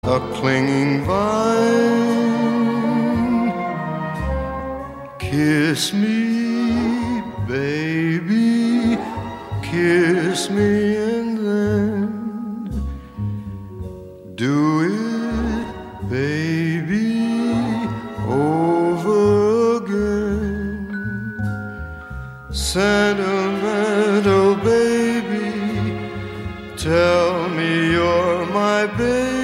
a clinging vine. Kiss me, baby, kiss me, and then do it, baby, over again. Sentimental baby, tell me you're my baby.